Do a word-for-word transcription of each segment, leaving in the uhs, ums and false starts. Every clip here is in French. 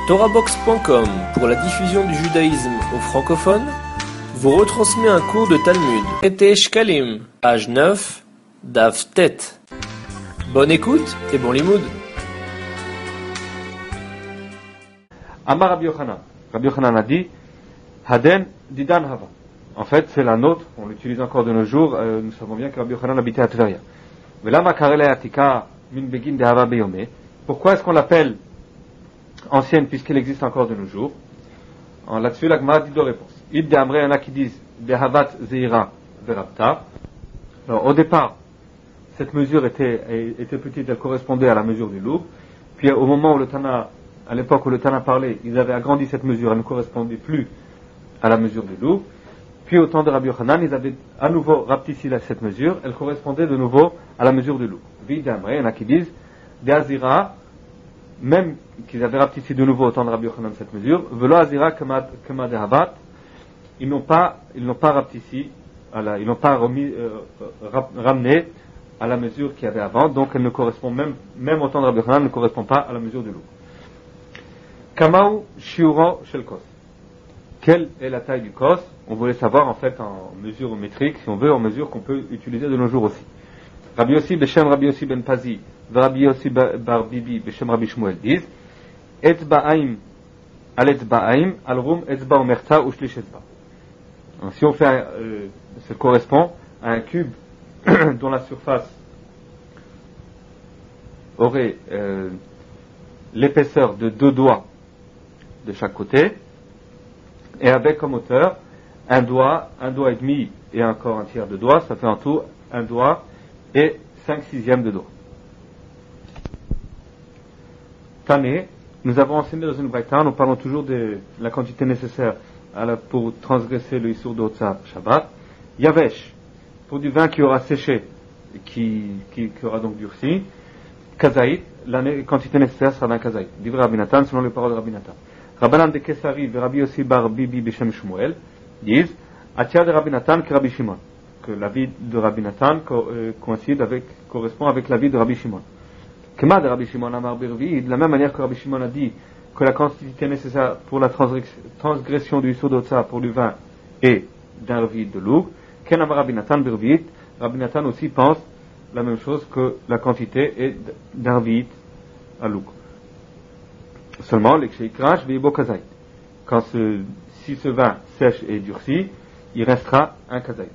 Torahbox point com, pour la diffusion du judaïsme aux francophones, vous retransmet un cours de Talmud. Traité Shkalim, page neuf, Daf Tet. Bonne écoute et bon limoud. Amar Rabbi Yochanan. Rabbi Yochanan a dit Haden Didan Hava. En fait, c'est la nôtre, on l'utilise encore de nos jours. Euh, nous savons bien que Rabbi Yochanan habitait à Tveria. Pourquoi est-ce qu'on l'appelle ancienne puisqu'elle existe encore de nos jours? En là-dessus, la Gemara dit deux réponses. Il y en a qui disent Behavat Zeira Verapta. Alors, au départ, cette mesure était, était petite, elle correspondait à la mesure du loup. Puis, au moment où le Tana, à l'époque où le Tana parlait, ils avaient agrandi cette mesure, elle ne correspondait plus à la mesure du loup. Puis, au temps de Rabbi Yochanan, ils avaient à nouveau rapetissé cette mesure, elle correspondait de nouveau à la mesure du loup. Il y en a qui disent Beazira, même qu'ils avaient rapetissé de nouveau au temps de Rabbi Yochanan cette mesure, Velo Azira Kama Dehavat, ils n'ont pas, ils n'ont pas rapetissé, ils n'ont pas remis, euh, ramené à la mesure qu'il y avait avant, donc elle ne correspond même, même au temps de Rabbi Yochanan, ne correspond pas à la mesure du loup. Kamau Shiuro Shel Kos. Quelle est la taille du kos? On voulait savoir en fait en mesure métrique, si on veut, en mesure qu'on peut utiliser de nos jours aussi. Rabbi Yossi Beshem Rabbi Yossi Ben Pazi, Rabbi Yossi Bar Bibi Beshem Rabbi Shmuel disent Etzba'aim al Etzba'aim al Rum Etzba Omerta ou Shlish Etzba. Si on fait, euh, ça correspond à un cube dont la surface aurait euh, l'épaisseur de deux doigts de chaque côté, et avec comme hauteur un doigt, un doigt et demi et encore un tiers de doigt, ça fait en tout un doigt et cinq sixièmes de doigt. Tané, nous avons enseigné dans une braïta, nous parlons toujours de la quantité nécessaire à la, pour transgresser le Issour de Otsa Shabbat. Yavesh, pour du vin qui aura séché, qui, qui, qui aura donc durci. Kazaït, la quantité nécessaire sera d'un kazaït. Divre Rabbi Natan, selon les paroles de Rabbi Natan. Rabbanan de Kesari et Rabbi Yossi Bar Bibi Beshem Shmuel disent Atia de Rabbi Natan que Rabbi Shimon, que l'avis de Rabbi Natan co- euh, coïncide avec, correspond avec l'avis de Rabbi Shimon. Kema de Rabbi Shimon Amar Birvi, de la même manière que Rabbi Shimon a dit que la quantité nécessaire pour la transgression du Issour d'Otsa pour du vin est d'un revid de l'oug, Ken Amar Rabbi Natan Birvi, Rabbi Natan aussi pense la même chose que la quantité est d'un revid à l'oug. Seulement, quand ce, si ce vin sèche et durci, il restera un kazaït.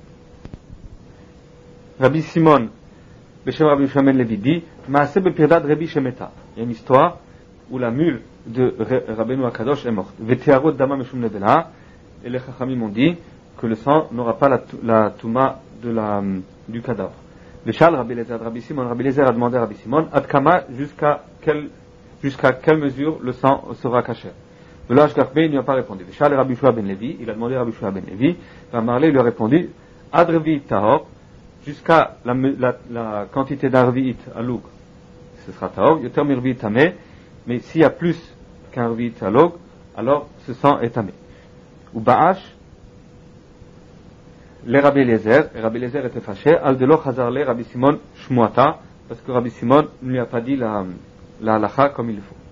Rabbi Simon, Beshem Rabbi Shamen Levi dit, Maaseh bepirdad Rabbi Shemeta. Il y a une histoire où la mule de Rabbeinu Akadosh est morte. Vetiarot dama meshum nebela. Et les Chachamim ont dit que le sang n'aura pas la, la touma de la, du cadavre. Veshal Rabbi Lezer, Rabbi Simon, Rabbi Lezer a demandé à Rabbi Simon, Adkama, jusqu'à quel jusqu'à quelle mesure le sang sera caché. Le Lach Garbé, il n'y a pas répondu. Veshal Rabbi Shua ben Levi, il a demandé à Rabbi Shua ben Levi, Ramarlé lui a répondu, Adrevi Tahor, jusqu'à la, la, la quantité d'Arvi'it à l'oug, ce sera Tahor, Yoter Mirvi Tamé, mais s'il y a plus qu'un Arvi'it à l'oug, alors ce sang est tamé. Ou Ba'ash, les Rabbi Eliezer, et Rabbi Eliezer était fâché, Al Delo Chazarle Rabbi Simon Shmuata, parce que Rabbi Simon ne lui a pas dit la, la halacha comme il faut.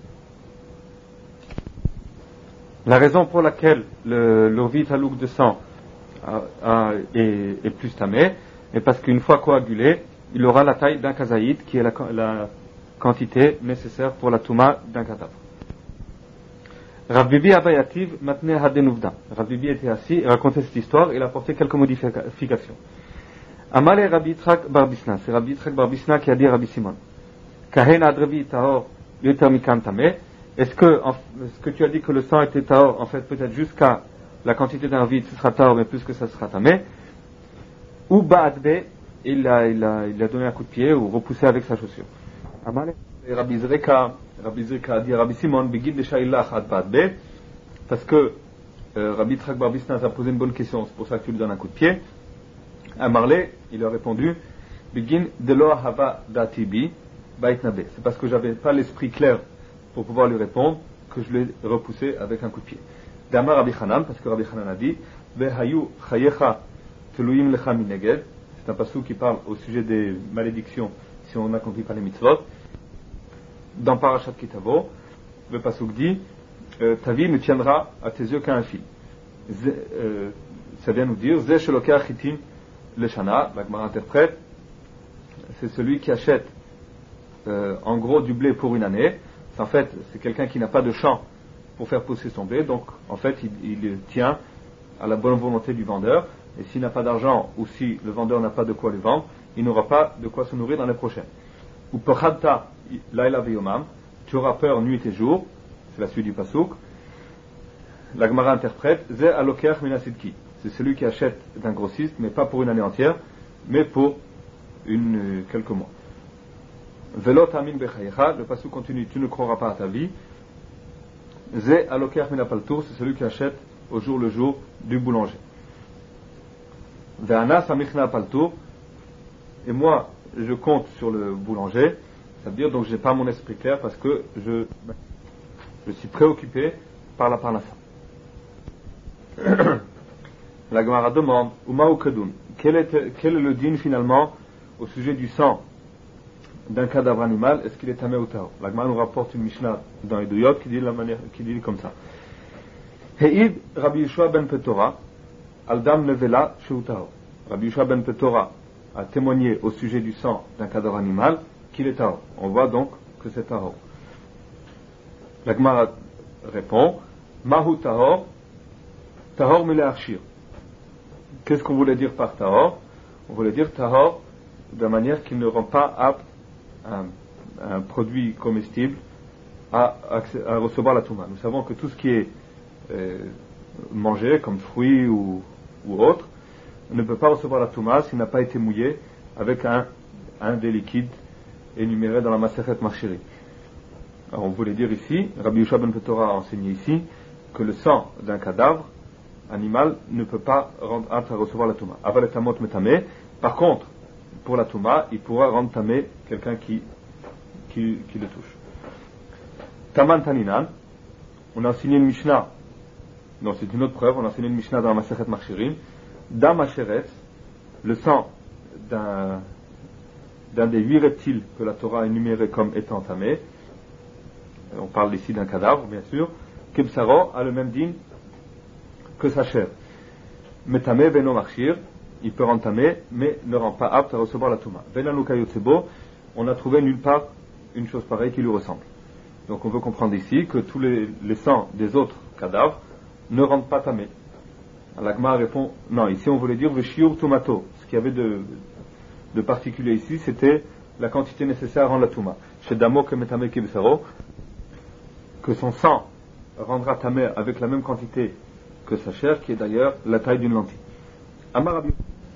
La raison pour laquelle le l'orvit à l'oug de sang a, a, est, est plus tamé est parce qu'une fois coagulé, il aura la taille d'un kazaïd qui est la, la quantité nécessaire pour la touma d'un cadavre. Rav Bibi Abayativ maintenait Hadenuvda. Rav Bibi était assis et racontait cette histoire et il a apporté quelques modifications. Amale Rabbi Yitzhak Bar Bisna, c'est Rabbi Yitzhak Bar Bisna qui a dit à Rabbi Simon, Kahen Adrevi Tahor Yoter Mikan Tameh. Est-ce que, en, est-ce que tu as dit que le sang était tahor, en fait, peut-être jusqu'à la quantité d'un vide, ce sera tahor, mais plus que ça sera tamé? Ou ba'adbe, il a, il a, il a donné un coup de pied ou repoussé avec sa chaussure. Amale. Rabbi Zreka, Rabbi Zreka a dit à Rabbi Simon, begid de sha'ilach ad ba'adbe, parce que, euh, Rabbi Yitzhak Bar Bisna a posé une bonne question, c'est pour ça que tu lui donnes un coup de pied. À Marley, il a répondu, begin de lo hava datibi, ba'itnabe. C'est parce que j'avais pas l'esprit clair pour pouvoir lui répondre, que je l'ai repoussé avec un coup de pied. D'Amar Rabbi Hanan, parce que Rabbi Hanan a dit, Vehayu chayecha teluyim lecha mineged, c'est un passou qui parle au sujet des malédictions si on n'accomplit pas les mitzvot. Dans Parashat Kitavo, le passouk dit, euh, ta vie ne tiendra à tes yeux qu'à un fil. Euh, ça vient nous dire, Zeh Shelokeach Chitin Leshana, la Gemara interprète, c'est celui qui achète euh, en gros du blé pour une année. En fait, c'est quelqu'un qui n'a pas de champ pour faire pousser son blé, donc en fait, il, il tient à la bonne volonté du vendeur, et s'il n'a pas d'argent, ou si le vendeur n'a pas de quoi le vendre, il n'aura pas de quoi se nourrir l'année prochaine. Ou Pechadta Laila Veyomam, tu auras peur nuit et jour, c'est la suite du Pasuk. La Gemara interprète, Zeh Alokeach Minasidki, c'est celui qui achète d'un grossiste, mais pas pour une année entière, mais pour une, euh, quelques mois. Velo Tamin Bechayecha, le Pasuk continue, tu ne croiras pas à ta vie. Zeh Alokeach Minapaltour, c'est celui qui achète au jour le jour du boulanger. Ve'ana Samichna Paltour, et moi je compte sur le boulanger, ça veut dire donc je n'ai pas mon esprit clair parce que je, je suis préoccupé par la parnassa. La Gemara demande, Uma ou Kedun, quel est, quel est le din finalement au sujet du sang d'un cadavre animal, est-ce qu'il est tamé ou tao? La Gemara nous rapporte une Mishnah dans les Douyot qui dit, la manière, qui dit comme ça. He'id Rabbi Yeshua ben Petora, Aldam Levela Sheutao. Rabbi Yeshua ben Petora a témoigné au sujet du sang d'un cadavre animal qu'il est tao. On voit donc que c'est tao. La Gemara répond, Mahu tahor, tahor mele arshir. Qu'est-ce qu'on voulait dire par tahor? On voulait dire tahor de manière qu'il ne rend pas apte un, un produit comestible à, à, à recevoir la touma. Nous savons que tout ce qui est euh, mangé, comme fruits ou, ou autre, ne peut pas recevoir la touma s'il n'a pas été mouillé avec un, un des liquides énumérés dans la Masechet Marchiri. Alors on voulait dire ici, Rabbi Yeshua ben Petora a enseigné ici, que le sang d'un cadavre animal ne peut pas rendre apte à recevoir la touma. Aval et tamot metame. Par contre, pour la touma, il pourra rendre tamé quelqu'un qui, qui, qui le touche. Taman taninan, on a enseigné une Mishnah, non c'est une autre preuve, on a enseigné une Mishnah dans la Masechet Marchirim, Dam Asheretz, le sang d'un, d'un des huit reptiles que la Torah a énuméré comme étant tamé, on parle ici d'un cadavre bien sûr, Kebsaro a le même din que sa chair. Metame beno marchir, il peut rendre tamé, mais ne rend pas apte à recevoir la touma. Benanukayotsebo, on a trouvé nulle part une chose pareille qui lui ressemble. Donc on veut comprendre ici que tous les, les sangs des autres cadavres ne rendent pas tamé. L'Agma répond, non, ici on voulait dire veshiur tomato. Ce qu'il y avait de, de particulier ici, c'était la quantité nécessaire à rendre la touma. Chez Damo que metame kebsaro, que son sang rendra tamé avec la même quantité que sa chair, qui est d'ailleurs la taille d'une lentille. Amar Rabbi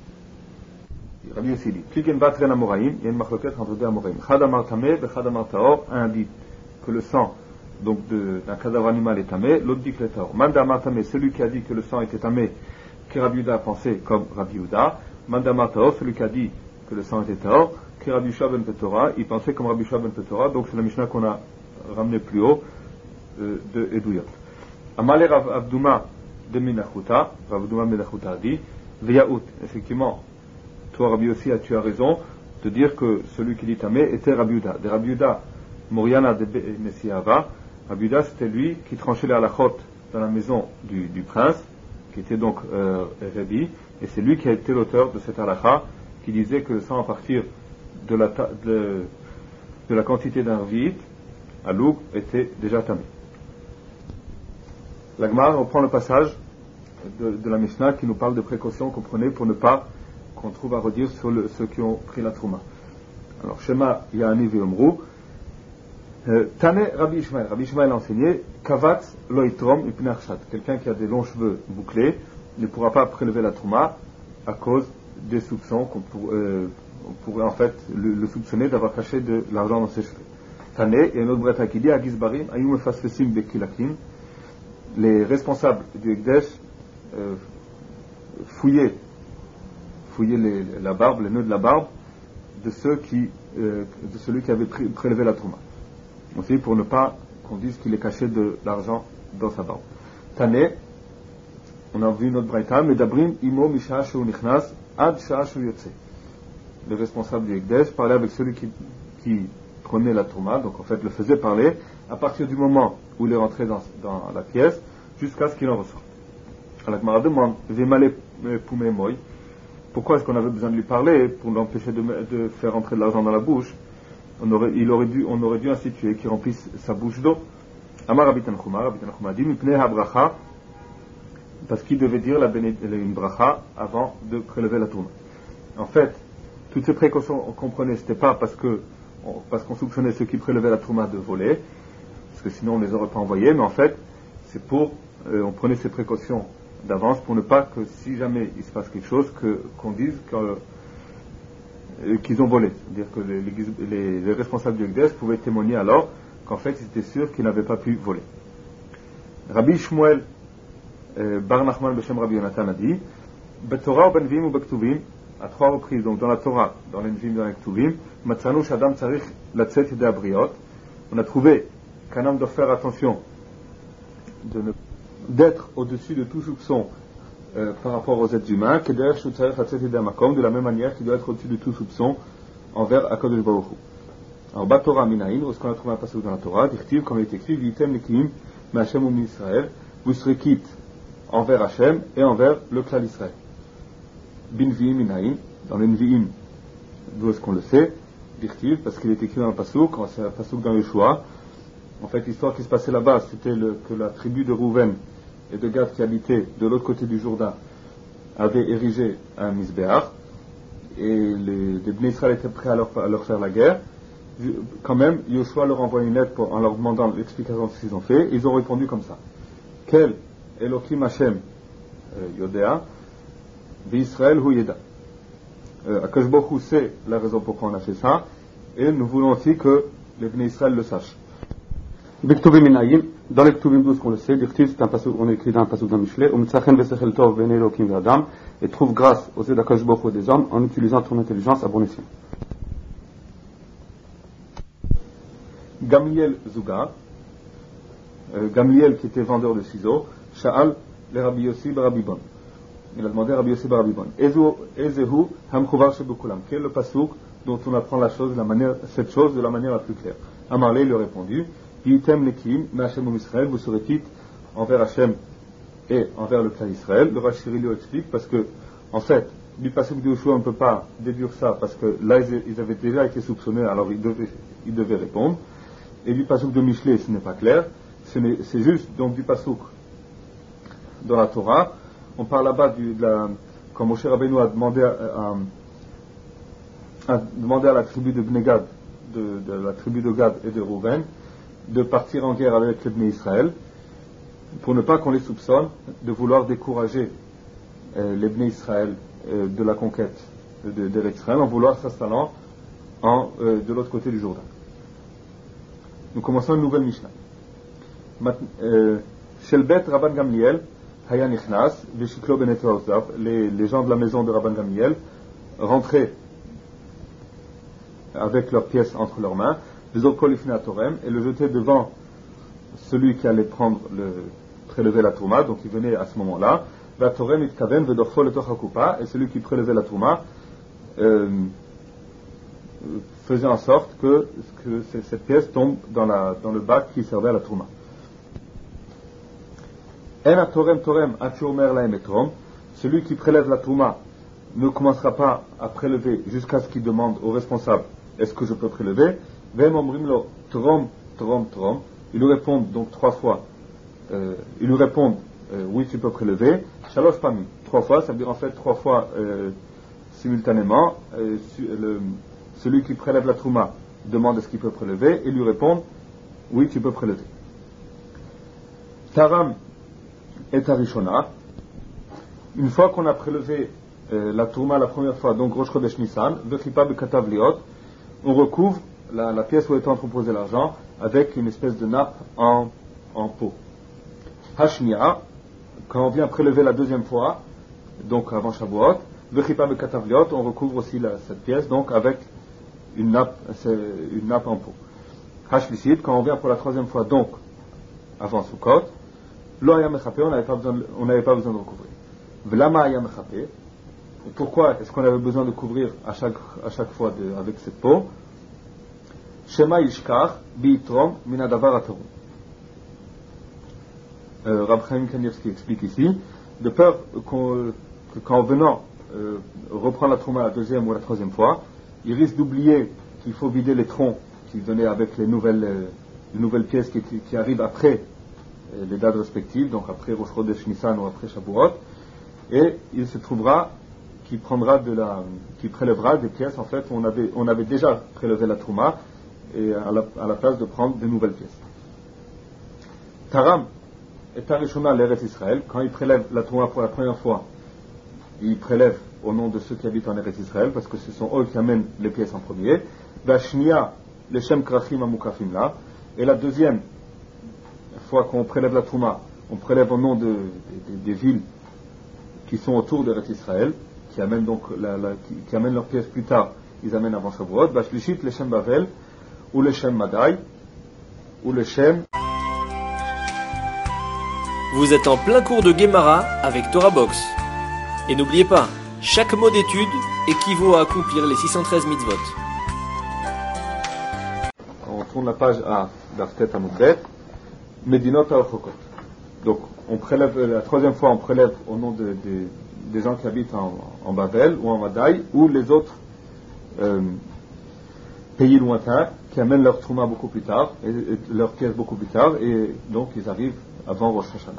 Rabbi Yossi dit, Kligen batren amoraim, il y a une marloquette entre deux amoraim. Chad amar tamé, bechad amar taor, un dit que le sang donc de, d'un cadavre animal est tamé, l'autre dit que le taor. Manda amar tamé, celui qui a dit que le sang était tamé, que Rabbi Yehuda a pensé comme Rabbi Yehuda. Manda amar taor, celui qui a dit que le sang était taor, que Rabbi Yeshua ben Petora, il pensait comme Rabbi Yeshua ben Petora, donc c'est la Mishnah qu'on a ramené plus haut euh, de Eduyot. Amalé Rav Avduma de Menachuta, Rav Avduma Menachuta a dit, Veyaout, effectivement, toi Rabbi aussi, tu as raison de dire que celui qui dit tamé était Rabbi Yehuda. De Rabbi Yehuda, Moriana de Messiava, Rabbi Yehuda c'était lui qui tranchait les halachot dans la maison du, du prince, qui était donc euh, Rabbi, et c'est lui qui a été l'auteur de cette halacha, qui disait que le sang à partir de la, ta, de, de la quantité d'un rvit, à l'oug, était déjà tamé. La Gemara reprend le passage de, de la Mishnah qui nous parle de précautions qu'on prenait pour ne pas qu'on trouve à redire sur le, ceux qui ont pris la trouma. Alors, Shema Ya'ani Ve'omru, Tane Rabbi Ishmael. Rabbi Ishmael a enseigné Kavatz Loitrom Ipnei Achshat. Quelqu'un qui a des longs cheveux bouclés ne pourra pas prélever la trouma à cause des soupçons qu'on pour, euh, on pourrait en fait le, le soupçonner d'avoir caché de l'argent dans ses cheveux. Tane, et un autre breta qui dit Agizbarim Ayum Fasfesim Bekilakim. Les responsables du Ekdesh euh, fouillaient, fouillaient les, la barbe, les nœuds de la barbe de ceux qui, euh, de celui qui avait pré- prélevé la trouma. Aussi pour ne pas qu'on dise qu'il est caché de l'argent dans sa barbe. Tane, on a vu notre braïta, Medabrim imo misha shu nichnas ad sha shu yotze. Le responsable du Ekdesh parlait avec celui qui, qui prenait la Trouma, donc en fait le faisait parler, à partir du moment où il est rentré dans, dans la pièce, jusqu'à ce qu'il en ressorte. Alors la Gemara demande, Vemale Poumé Moy, pourquoi est-ce qu'on avait besoin de lui parler pour l'empêcher de, de faire entrer de l'argent dans la bouche? on aurait, il aurait dû, On aurait dû instituer qu'il remplisse sa bouche d'eau. Amar Rabbi Tanchuma, Rabbi Tanchuma dit, Mipnei HaBracha, parce qu'il devait dire la béné, une bracha avant de prélever la Trouma. En fait, toutes ces précautions qu'on prenait, c'était pas parce que parce qu'on soupçonnait ceux qui prélevaient la Trouma de voler, parce que sinon on les aurait pas envoyés, mais en fait, c'est pour, euh, on prenait ces précautions d'avance pour ne pas que si jamais il se passe quelque chose, que, qu'on dise que, euh, qu'ils ont volé. C'est-à-dire que les, les, les responsables du Hekdesh pouvaient témoigner alors qu'en fait ils étaient sûrs qu'ils n'avaient pas pu voler. Rabbi Shmuel euh, Bar Nachman Beshem Rabbi Yonatan a dit, Betorah ou Benvim ou Bektuvim, à trois reprises, donc dans la Torah, dans l'Envim, dans l'Ektuvim, Matzanu Shadam Tzarich Latzet de Abriot, on a trouvé qu'un homme doit faire attention de ne, d'être au-dessus de tout soupçon euh, par rapport aux êtres humains, que derrière Shutzarich Latzet de Amakom, de la même manière qu'il doit être au-dessus de tout soupçon envers Akadosh Baruch Hu. Alors, Batora Minaïn, où est-ce qu'on a trouvé un passage dans la Torah, dit comme il est écrit, Vitem Nekim, Ma'Hashem ou Israël, vous serez quitte envers Hachem et envers le clan d'Israël. Binviim Minaïn, dans les Nviim, d'où est-ce qu'on le sait, Dirtiv, parce qu'il est écrit dans le Passouk, quand c'est un Passouk dans Yeshua. En fait, l'histoire qui se passait là-bas, c'était le, que la tribu de Rouven et de Gad qui habitaient de l'autre côté du Jourdain avait érigé un Misbéach, et les, les Bnei Israël étaient prêts à leur, à leur faire la guerre. Quand même, Yeshua leur envoie une lettre pour, en leur demandant l'explication de ce qu'ils ont fait. Ils ont répondu comme ça. Quel Elohim Hashem euh, Yodea Israël hu Yeda. Akash Baruch Hu sait la raison pourquoi on a fait ça, et nous voulons aussi que les Bnei Israël le sachent. Bektuvim Minayim, dans les Ktuvim douze qu'on le sait, Dirtiv, c'est un passage, on écrit dans un passage dans Michelet, Umitzachen Vesechel Tov Bene Elohim Vadam, et trouve grâce aux yeux d'Akash Baruch Hu des hommes en utilisant ton intelligence à bon escient. Gamliel Zuga, euh, Gamliel qui était vendeur de ciseaux, Sha'al le Rabbi Yossi Rabbi Bon. Il a demandé à Rabbi Yossi Rabbi Bon, Ezehu Hamchuvar Shebekulam, quel est le pasouk dont on apprend la chose, la manière, cette chose de la manière la plus claire. Amarle lui a répondu, Yitem Nekim, Ma'Hashem ou Israël, vous serez quitte envers Hachem et envers le clan d'Israël. Le Rachiri lui explique, parce que, en fait, du pasouk de Yoshua, on ne peut pas déduire ça, parce que là, ils avaient déjà été soupçonnés, alors ils devaient, ils devaient répondre. Et du pasouk de Michelet, ce n'est pas clair. Ce n'est, c'est juste, donc, du pasouk dans la Torah. On parle là-bas du, de la, quand Moshe Rabbeinu a demandé à, à, a demandé à la tribu de Bnei Gad, de, de la tribu de Gad et de Rouven, de partir en guerre avec les Bnei Israël, pour ne pas qu'on les soupçonne de vouloir décourager euh, les Bnei Israël euh, de la conquête de, de l'Israël, en vouloir s'installant en, euh, de l'autre côté du Jourdain. Nous commençons une nouvelle Mishnah. Shelbet Rabban Gamliel, Haya Nichnas, Veshiklo Benet Haosav, les gens de la maison de Rabban Gamliel rentraient avec leurs pièces entre leurs mains, Vezokol Ifnei Torem, et le jetaient devant celui qui allait prendre le, prélever la Trouma, donc il venait à ce moment-là, Va Torem Itkaven Vedorfo Letoch HaKupa, et celui qui prélevait la Trouma euh, faisait en sorte que, que cette pièce tombe dans, la, dans le bac qui servait à la Trouma. En Torem Torem Atchomer Laem Etrom, celui qui prélève la Trouma ne commencera pas à prélever jusqu'à ce qu'il demande au responsable est-ce que je peux prélever. Vem Omrimlo Trom Trom Trom, ils lui répondent donc trois fois, euh, ils lui répondent euh, oui tu peux prélever. Shalosh Pami, trois fois, ça veut dire en fait trois fois euh, simultanément. Euh, le, celui qui prélève la Trouma demande est-ce qu'il peut prélever et lui répond oui tu peux prélever. Taram et Tarishona, une fois qu'on a prélevé euh, la Trouma la première fois, donc Rosh Chodesh Nissan, Vechipa Bekatav Liot, on recouvre la, la pièce où est entreposé l'argent avec une espèce de nappe en, en peau. Hashmia, quand on vient prélever la deuxième fois, donc avant Shavuot, Vechipa Bekatav Liot, on recouvre aussi la, cette pièce donc avec une nappe, une nappe en peau. Hashlisit, quand on vient pour la troisième fois, donc avant Sukkot, Lo Haya Mechapé, on n'avait pas besoin de, on n'avait pas besoin de recouvrir. V'lama Haya Mechapé, pourquoi est-ce qu'on avait besoin de couvrir à chaque, à chaque fois de, avec cette peau? Shema Yishkar Biitrom Minadavar Atarum. Euh, Rab Chaim Kanievski explique ici, de peur qu'on, que, qu'en venant euh, reprendre la trouma la deuxième ou la troisième fois, il risque d'oublier qu'il faut vider les troncs qui venaient avec les nouvelles, euh, les nouvelles pièces qui, qui arrivent après euh, les dates respectives, donc après Rosh Chodesh Nissan ou après Shavuot, et il se trouvera qu'il prendra de la, qu'il prélèvera des pièces en fait où on avait, on avait déjà prélevé la trouma et à la, à la place de prendre de nouvelles pièces. Taram et Tarishona l'Eretz Israël, quand il prélève la trouma pour la première fois, il prélève au nom de ceux qui habitent en Eretz Israël, parce que ce sont eux qui amènent les pièces en premier. Vashnia, le Shem Krachim Amukafim là. Et la deuxième fois qu'on prélève la trouma, on prélève au nom de, de, de, des villes qui sont autour d'Eretz Israël, qui amènent donc la, la, qui, qui amènent leurs pièces plus tard, ils amènent avant Shavuot. Vashlishit, le Shem Bavel, ou le Shem Madai, ou le Shem. Vous êtes en plein cours de Gemara avec Torah Box. Et n'oubliez pas, chaque mot d'étude équivaut à accomplir les six cent treize mitzvot. On tourne la page à Daftet Amudbet, Medinot Al-Chokot. Donc, on prélève, la troisième fois, on prélève au nom de, de, des gens qui habitent en, en Babel ou en Madaï, ou les autres euh, pays lointains qui amènent leur trouma beaucoup plus tard, et, et leurs pièces beaucoup plus tard, et donc ils arrivent avant Rosh Hashanah.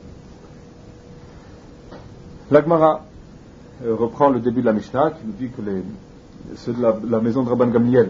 La Gemara euh, reprend le début de la Mishnah qui nous dit que les, ceux de la, la maison de Rabban Gamliel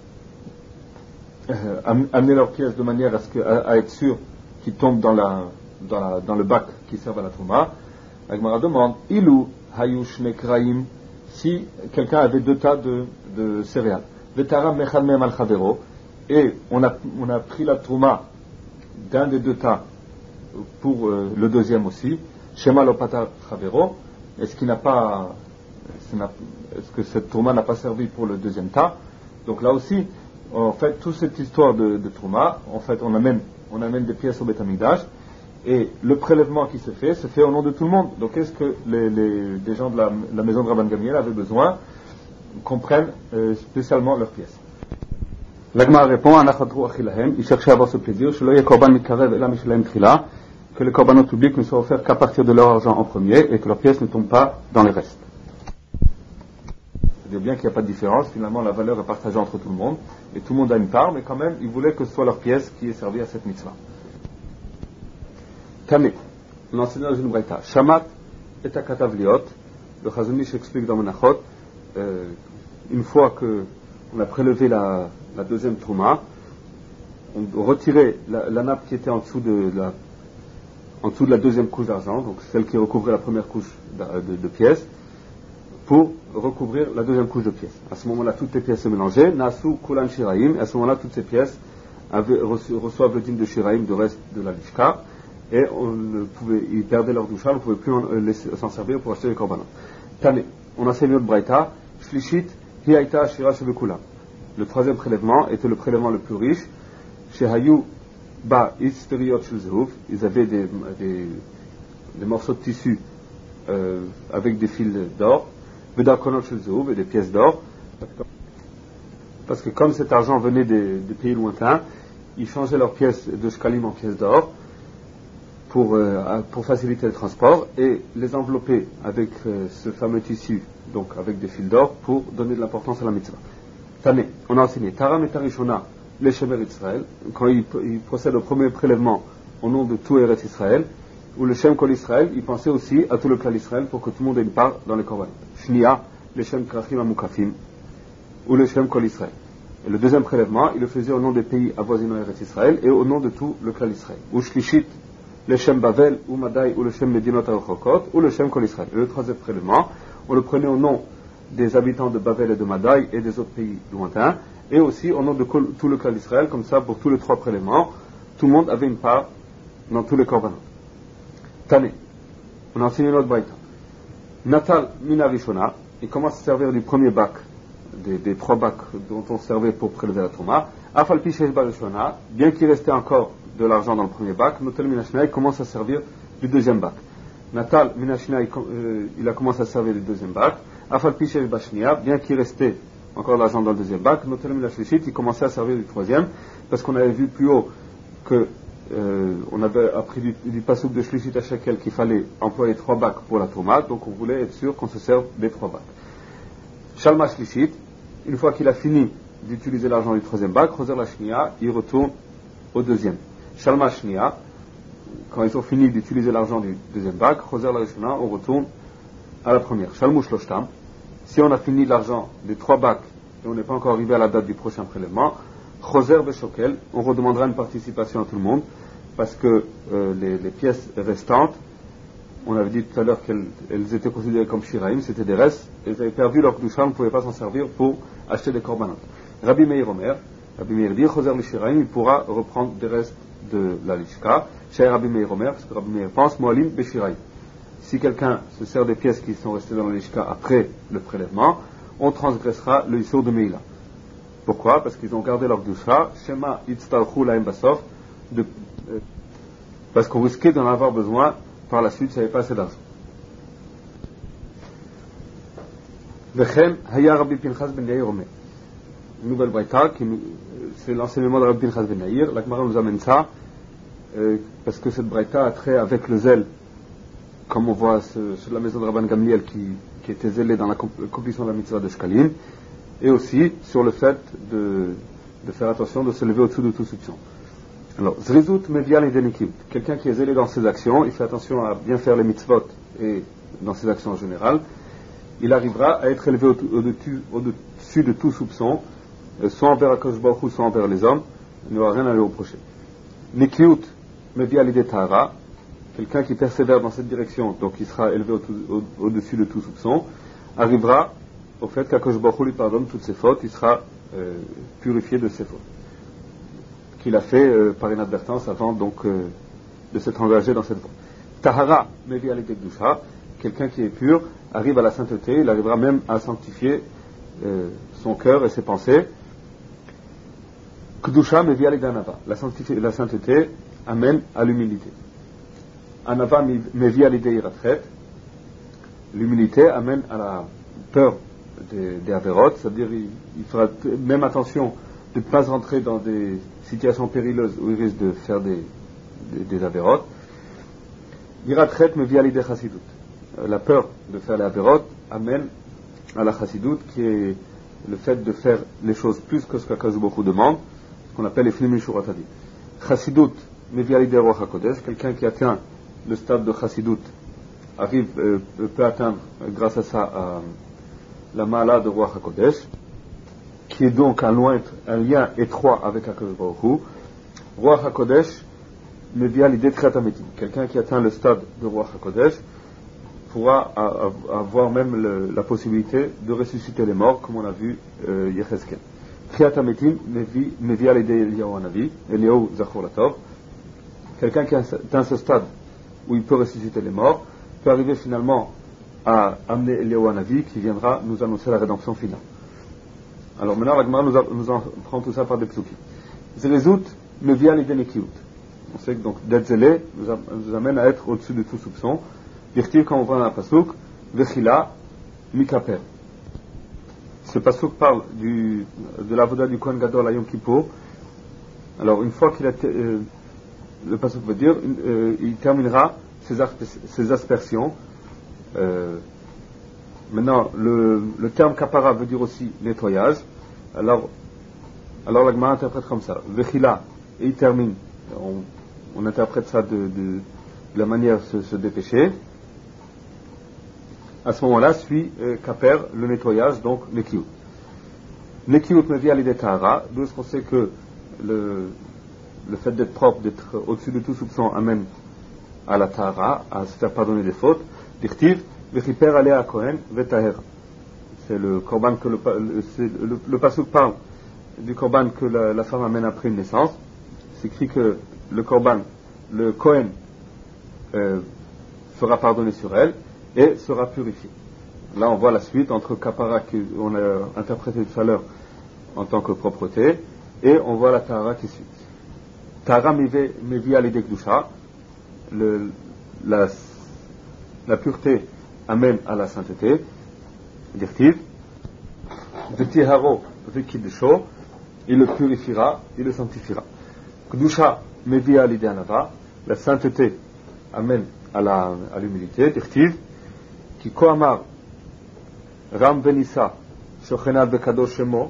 euh, amenaient leurs pièces de manière à, ce que, à, à être sûr qu'ils tombent dans, la, dans, la, dans le bac qui sert à la Trouma. La Gemara demande Ilou Hayush Mekraim, si quelqu'un avait deux tas de, de céréales, Vetara Mechad Mehem al Chavero, et on a, on a pris la Trouma d'un des deux tas pour euh, le deuxième aussi. Shema Lopatar Chavero, est-ce qu'il n'a pas, est-ce que cette trouma n'a pas servi pour le deuxième tas? Donc là aussi, en fait, toute cette histoire de, de trouma, en fait, on amène, on amène des pièces au Beth Amikdash, et le prélèvement qui se fait, se fait au nom de tout le monde. Donc est-ce que les, les, les gens de la, la maison de Rabban Gamliel avaient besoin qu'on prenne euh, spécialement leurs pièces? L'Agma répond, il cherchait à avoir ce plaisir, que les korbanot publics ne soient offerts qu'à partir de leur argent en premier et que leurs pièces ne tombent pas dans les restes. C'est-à-dire bien qu'il n'y a pas de différence, finalement la valeur est partagée entre tout le monde et tout le monde a une part, mais quand même ils voulaient que ce soit leur pièce qui ait servi à cette mitzvah. Tane, on enseigne dans une braïta, Shamat et Akatavliot, le Chazon Ish explique dans Menachot, euh, une fois qu'on a prélevé la, la deuxième trouma, on retirait la, la nappe qui était en dessous de la en dessous de la deuxième couche d'argent, donc celle qui recouvrait la première couche de, de, de pièces, pour recouvrir la deuxième couche de pièces. À ce moment-là, toutes les pièces se mélangeaient, Nasu Kulan Shiraim, et à ce moment-là, toutes ces pièces avaient, reçu, reçoivent le dîme de Shiraim, de reste de la Lishka, et on ne pouvait, ils perdaient leur doucha, on ne pouvait plus en, laisser, s'en servir pour acheter les korbanot. Tane, on enseigne notre braïta, Shlishit, Hiaita Shira Shevekula. Le troisième prélèvement était le prélèvement le plus riche, Shehayu Ba Isteriot Shel Zehuv, ils avaient des, des, des morceaux de tissu euh, avec des fils d'or, Vedakonot Shel Zehuv et des pièces d'or, parce que comme cet argent venait des, des pays lointains, ils changeaient leurs pièces de shkalim en pièces d'or pour, euh, pour faciliter le transport et les envelopper avec euh, ce fameux tissu, donc avec des fils d'or, pour donner de l'importance à la mitzvah. Tane, on a enseigné Taram et Tarishona les Shemer Israël, quand il, il procède au premier prélèvement au nom de tout Eretz Israël, ou le Shem Kol Israël, il pensait aussi à tout le clan Israël pour que tout le monde ait une part dans les korbanot. Shnia, le Shem Krachim Amukafim, ou le Shem Kol Israël. Et le deuxième prélèvement, il le faisait au nom des pays avoisinants Eretz Israël et au nom de tout le clan Israël. Ou Shlishit, le Shem Bavel, ou Madai, ou le Shem Medinot Al-Chokot, ou le Shem Kol Israël. Et le troisième prélèvement, on le prenait au nom des habitants de Bavel et de Madai et des autres pays lointains, et aussi au nom de tout le clan d'Israël, comme ça pour tous les trois prélèvements, tout le monde avait une part dans tous les korbanot. Tane, on a enseigné notre braïta. Natal Minarishona, il commence à servir du premier bac, des, des trois bacs dont on servait pour prélever la trouma. Afal Pishesh Barishona, bien qu'il restait encore de l'argent dans le premier bac, Notel Minashna, il commence à servir du deuxième bac. Natal Minashna, il, euh, il a commencé à servir du deuxième bac. Afal Pishesh Bashnia, bien qu'il restait encore de l'argent dans le deuxième bac. Notelem la shlichit, il commençait à servir du troisième, parce qu'on avait vu plus haut que euh, on avait appris du, du passouk de shlichit à shekel qu'il fallait employer trois bacs pour la tomate, donc on voulait être sûr qu'on se serve des trois bacs. Shalma shlichit, une fois qu'il a fini d'utiliser l'argent du troisième bac, Choser la shnia, il retourne au deuxième. Shalma shnia, quand ils ont fini d'utiliser l'argent du deuxième bac, Choser la shnia, on retourne à la première. Shalmu shloshtam, si on a fini l'argent des trois bacs et on n'est pas encore arrivé à la date du prochain prélèvement, Choser beshokel, on redemandera une participation à tout le monde, parce que euh, les, les pièces restantes, on avait dit tout à l'heure qu'elles elles étaient considérées comme shiraim, c'était des restes, elles avaient perdu leur kdusha, on ne pouvait pas s'en servir pour acheter des korbanot. Rabbi Meir Omer, Rabbi Meir dit, Choser le shiraim, il pourra reprendre des restes de la lishka, chez Rabbi Meir Omer, parce que Rabbi Meir pense, moalim beshiraim. Si quelqu'un se sert des pièces qui sont restées dans la lishka après le prélèvement, on transgressera le issur de Meila. Pourquoi? Parce qu'ils ont gardé leur kdusha, shema itztalchu laim basof, de euh, parce qu'on risquait d'en avoir besoin par la suite, ça n'avait pas assez d'argent. Vechem haya Rabbi Pinchas ben Yair Omer. Une nouvelle braïta, c'est l'enseignement de Rabbi Pinchas ben Yair. La Gemara nous amène ça, euh, parce que cette braïta a trait avec le zèle, comme on voit ce, sur la maison de Rabban Gamliel qui, qui était zélé dans l'accomplissement de la mitzvah de Shkalim, et aussi sur le fait de, de faire attention de se lever au-dessous de tout soupçon. Alors, Zrizut Mevial et Denikib, quelqu'un qui est zélé dans ses actions, il fait attention à bien faire les mitzvot et dans ses actions en général, il arrivera à être élevé au-dessus, au-dessus de tout soupçon, soit envers Akadosh Baruch Hu, soit envers les hommes, il n'y aura rien à lui reprocher. Nikiut Mevial et Tahara, quelqu'un qui persévère dans cette direction, donc il sera élevé au- au- au-dessus de tout soupçon, arrivera au fait qu'Akadosh Baruch Hu lui pardonne toutes ses fautes, il sera euh, purifié de ses fautes qu'il a fait euh, par inadvertance avant donc euh, de s'être engagé dans cette voie. Tahara mevi al kedusha, quelqu'un qui est pur arrive à la sainteté, il arrivera même à sanctifier euh, son cœur et ses pensées. Kedusha mevi al anava, la sainteté amène à l'humilité. Anava mevi al iratret, l'humilité amène à la peur des, des avérotes, c'est-à-dire il, il fera t- même attention de ne pas rentrer dans des situations périlleuses où il risque de faire des, des, des avérotes. Iratret me via l'idée chassidut. La peur de faire les avérotes amène à la chassidut, qui est le fait de faire les choses plus que ce qu'Akadosh Baruch Hu demande, ce qu'on appelle les flimin shuratadi. Chassidut me via l'idée Ruach HaKodesh, quelqu'un qui atteint le stade de chassidut arrive, euh, peut atteindre euh, grâce à ça à la mala de Ruach HaKodesh, qui est donc un, loin, un lien étroit avec Akadosh Baruch Hu. Ruach HaKodesh me vient l'idée de Khatametim. Quelqu'un qui atteint le stade de Ruach HaKodesh pourra a, a, avoir même le, la possibilité de ressusciter les morts, comme on a vu euh, Yechezkel. Khatametim me vient l'idée Eliyahu Hanavi, Eliyahu Zachor Latov. Quelqu'un qui atteint ce stade où il peut ressusciter les morts peut arriver finalement à amener Eliyahu Hanavi qui viendra nous annoncer la rédemption finale. Alors maintenant, la Gemara nous, a, nous en prend tout ça par des psukim. Zerezut me vient l'idée Nekiut. On sait que donc d'être zélé nous, a, nous amène à être au-dessus de tout soupçon. Dirtiv, quand on voit dans la pasuk, Vechila Mikaper. Ce pasuk parle du, de l'avoda du Kohen Gadol à Yom Kippur. Alors une fois qu'il a, euh, le pasuk veut dire, euh, il terminera ses, asper, ses aspersions. Euh, Maintenant, le, le terme kapara veut dire aussi nettoyage. Alors, alors la Gemara interprète comme ça. Vechila, et il termine. On, on interprète ça de, de, de la manière de se, se dépêcher. À ce moment-là, suit euh, kaper, le nettoyage, donc nekiut. Nekiut me vient à l'idée tahara, d'où est-ce qu'on sait que le, le fait d'être propre, d'être au-dessus de tout soupçon, amène à la tahara, à se faire pardonner des fautes. Dirtiv, Vechiper alea Kohen vetaher. C'est le korban que le, le, le, le pasuk parle du korban que la, la femme amène après une naissance. C'est écrit que le korban, le Kohen, euh, sera pardonné sur elle et sera purifié. Là, on voit la suite entre kapara qu'on a interprété tout à l'heure en tant que propreté et on voit la tahara qui suit. Tahara mevi al idei kedusha, la la pureté amène à la sainteté. Dirtiv Vetiharo vekidesho, il le purifiera, il le sanctifiera. Kedusha mevia l'idée anava, la sainteté amène à, la, à l'humilité. Dirtiv, ki koamar ram benissa shochenad bekadosh shemo.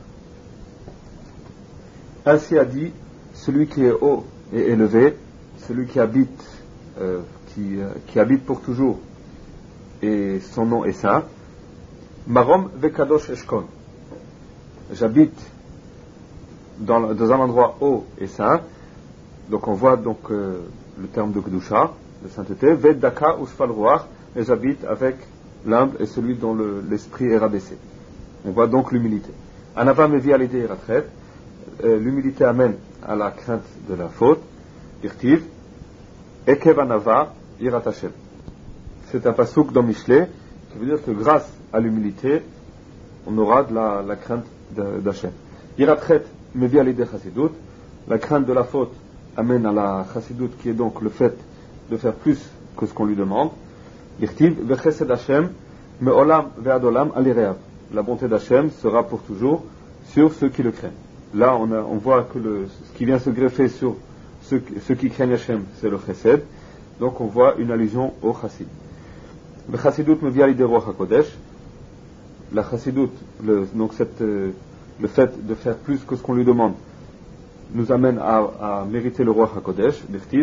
Ainsi a dit celui qui est haut et élevé, celui qui habite, euh, qui, euh, qui habite pour toujours, et son nom est saint. Marom vekadosh eshkon. J'habite dans, dans un endroit haut et saint. Donc on voit donc euh, le terme de Kedusha, de sainteté. Ved daka ushfal ruach. Et j'habite avec l'humble et celui dont le, l'esprit est rabaissé. On voit donc l'humilité. Anava mevi alidei yiratret. L'humilité amène à la crainte de la faute. Irtiv. Ekev anava yirat Hashem. C'est un pasuk dans Mishlei qui veut dire que grâce à l'humilité, on aura de la, la crainte d'Hachem. Yiratret mevi alidei chasidut. La crainte de la faute amène à la chasidut, qui est donc le fait de faire plus que ce qu'on lui demande. Irtiv vechesed Hashem me'olam ve'adolam alireav. La bonté d'Hachem sera pour toujours sur ceux qui le craignent. Là, on, a, on voit que le, ce qui vient se greffer sur ceux, ceux qui craignent Hachem, c'est le chesed. Donc, on voit une allusion au chassid. Le chassidut me vient l'idée Ruach HaKodesh. La chassidut, le, donc cette, euh, le fait de faire plus que ce qu'on lui demande, nous amène à, à mériter le Ruach HaKodesh. Dirtiv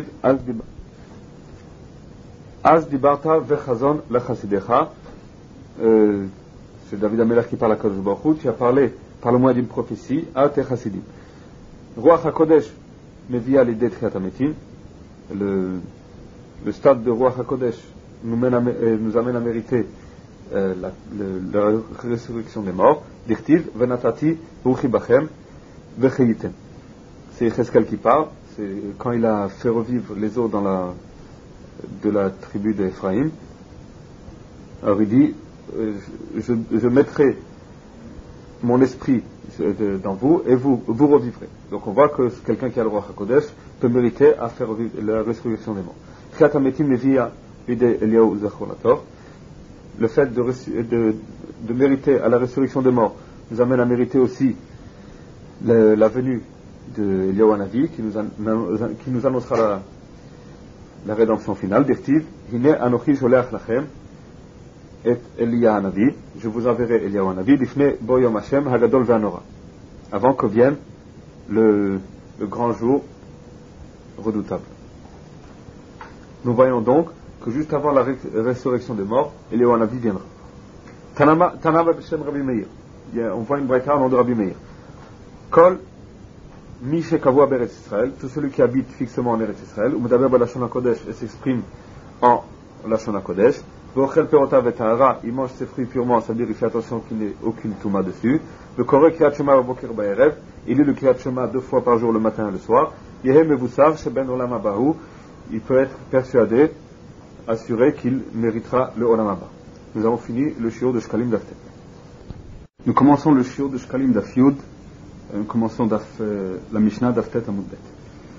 Az dibarta vechazon la chasidecha. C'est David Amelach qui parle à Kadosh Baruch Hu. Tu as parlé par le moyen d'une prophétie à tes chassidim. Ruach HaKodesh mevia l'idée de Tchiat HaMetim. Le le stade de Ruach HaKodesh nous, mène à, euh, nous amène à mériter euh, la, le, la résurrection des morts. Dirtiv venatati ruchi bachem vecheyitem. C'est Cheskel qui parle. C'est quand il a fait revivre les eaux dans la de la tribu d'Ephraïm. Alors il dit euh, je, je mettrai mon esprit dans vous et vous, vous revivrez. Donc on voit que quelqu'un qui a le Ruach HaKodesh peut mériter à faire revivre la résurrection des morts. Le fait de, de, de mériter à la résurrection des morts nous amène à mériter aussi le, la venue de Eliyahu Hanavi qui nous, an, qui nous annoncera la, la rédemption finale. Dirtiv, Hine anochi sholeach lachem et Eliyahu Hanavi. Je vous enverrai Eliyahu Hanavi. Difne bo yom Hashem hagadol ve'anora. Avant que vienne le, le grand jour redoutable. Nous voyons donc que juste avant la ré- résurrection des morts, Eliyahu Hanavi viendra. Tanama b'shem Rabbi Meir. On voit une braïta au nom de Rabbi Meir. Kol mi shekavua beretz Israël, tout celui qui habite fixement en Eretz Israël, ou medaber b'lashon hakodesh et s'exprime en lashon hakodesh, v'ochel perotav et tahara, il mange ses fruits purement, c'est-à-dire il fait attention qu'il n'y ait aucune touma dessus. Le koreh kriyat shema b'boker ba'erev, il lit le kriyat shema deux fois par jour, le matin et le soir. Yehem mevusar sheben olam habahu, il peut être persuadé, assuré qu'il méritera le olam haba. Nous avons fini le shiur de Shkalim Daftet. Nous commençons le shiur de Shkalim Daf Yud. Nous commençons daf, euh, la Mishnah Daftet Amud Bet.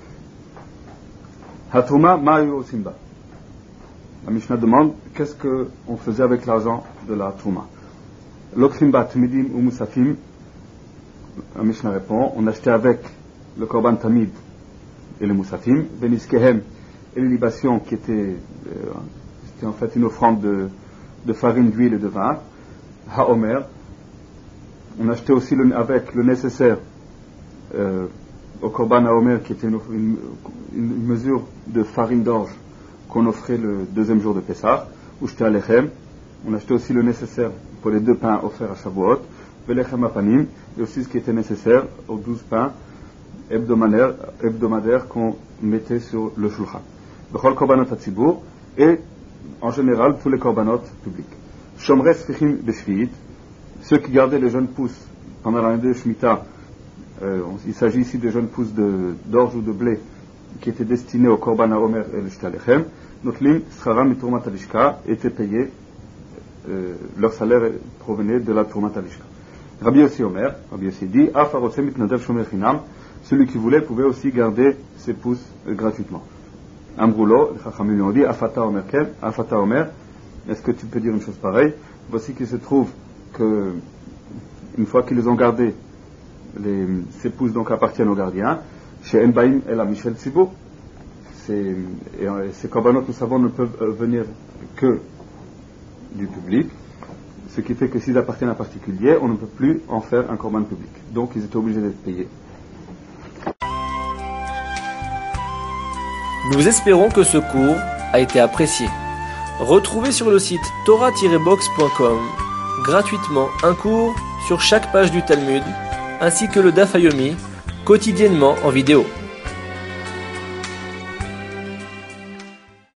Hatruma ma'ayu osimba. La Mishnah demande qu'est-ce qu'on faisait avec l'argent de la Trouma. L'oksimba tmidim ou musafim. La Mishnah répond on achetait avec le korban tamid et le musafim, beniskehem et les libations qui étaient, euh, c'était en fait une offrande de, de farine, d'huile et de vin. Haomer. On achetait aussi le, avec le nécessaire euh, au Korban Haomer, qui était une, une, une mesure de farine d'orge qu'on offrait le deuxième jour de Pessah, ou j'étais à l'Echem. On achetait aussi le nécessaire pour les deux pains offerts à Shavuot, Velechem Apanim, et aussi ce qui était nécessaire aux douze pains hebdomadaires, hebdomadaires qu'on mettait sur le Shulchan. Bechol Korbanot Hatzibur, et en général tous les Korbanot publics. Shomres Fichim Beshviit, ceux qui gardaient les jeunes pousses pendant l'année de Shemitah, euh, il s'agit ici des jeunes pousses de, d'orge ou de blé qui étaient destinés au Korban HaOmer et le Sh'ta Lechem, Notlim, Scharam et Turmat Alishka étaient payés, euh, leur salaire provenait de la Turmat Alishka. Rabbi Yossi Omer, Rabbi Yossi dit, Afarotse mitnadev shomer chinam, celui qui voulait pouvait aussi garder ses pousses euh, gratuitement. Amroulo, les Chachamim lui ont dit, Afata Omer Ken, Afata Omer, est-ce que tu peux dire une chose pareille? Voici qu'il se trouve que une fois qu'ils les ont gardés, les, ces pousses donc appartiennent au gardien. Chez Enbaim et la Michel Tzibur, ces, ces korbanot, nous savons, ne peuvent venir que du public, ce qui fait que s'ils appartiennent à un particulier, on ne peut plus en faire un korban public. Donc ils étaient obligés d'être payés. Nous espérons que ce cours a été apprécié. Retrouvez sur le site torah tiret box point com gratuitement un cours sur chaque page du Talmud, ainsi que le Daf Yomi, quotidiennement en vidéo.